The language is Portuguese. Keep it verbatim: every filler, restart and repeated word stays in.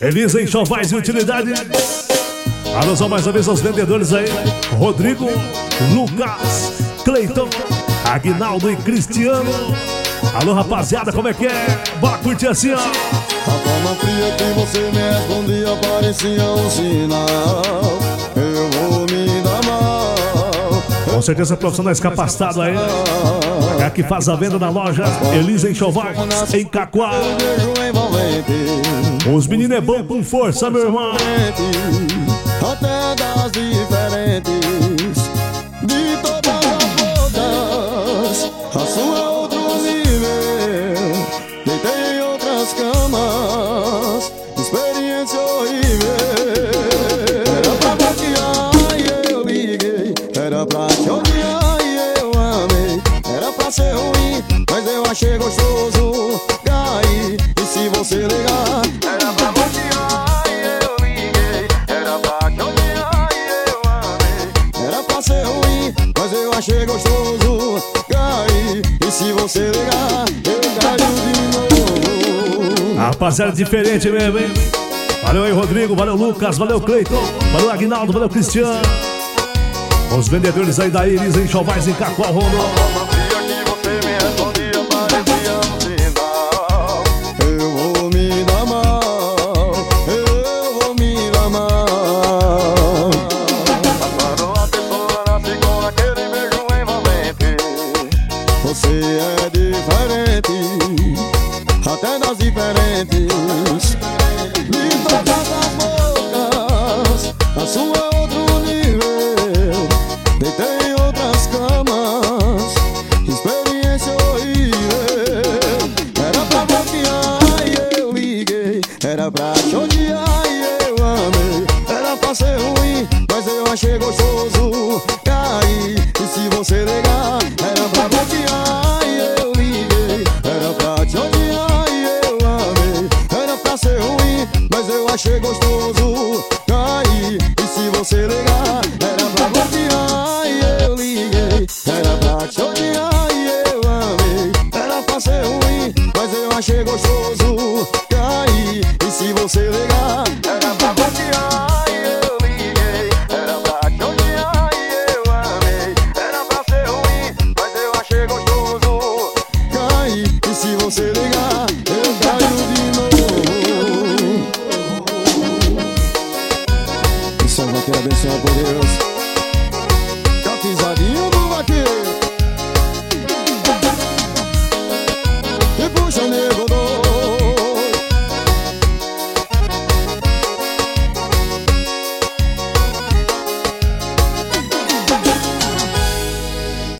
Elisa Enxovais e Utilidade. Alô, só mais uma vez aos vendedores aí: Rodrigo, Lucas, Cleiton, Aguinaldo e Cristiano. Alô, rapaziada, como é que é? Bora curtir assim, ó. A forma fria que você me respondia parecia um sinal. Eu vou me dar mal. Com certeza profissionais capacitados aí. É que faz a venda na loja Elisa Enxovais, em Cacoal. Os meninos é bom com força, meu irmão. Até das diferentes, de todas as todas, a sua é outro nível. Deitei em outras camas, experiência horrível. Era pra bloquear e eu liguei, era pra te odiar e eu amei. Era pra ser ruim, mas eu achei gostoso. Caí, e se você ligar, era pra bloquear e eu liguei. Era pra te odiar e eu amei. Era pra ser ruim, mas eu achei gostoso. Caí, e se você ligar, eu caio de novo. Rapaziada, diferente mesmo, hein? Valeu aí, Rodrigo, valeu, Lucas, valeu, Cleiton, valeu, Aguinaldo, valeu, Cristiano. Os vendedores aí da Elisa Enxovais, em Cacoal, Rondônia. Você é diferente, até das diferentes, de todas as bocas, a sua é outro nível. Deitei em outras camas, experiência horrível. Era pra bloquear e eu liguei, era pra te odiar e eu amei. Era pra ser ruim, mas eu achei gostoso. Caí, e se você ligar, era pra bloquear e eu liguei. Era pra te odiar e eu amei. Era pra ser ruim, mas eu achei gostoso. Caí, e se você ligar, era pra bloquear e eu liguei. Era pra te odiar e eu amei. Era pra ser ruim, mas eu achei gostoso. Caí, e se você ligar, era pra bloquear e eu liguei. Era pra te odiar e eu amei. Era pra ser ruim, mas eu achei gostoso. Caí, e se você ligar, eu caio de novo. Que só vai ter abençoado por Deus.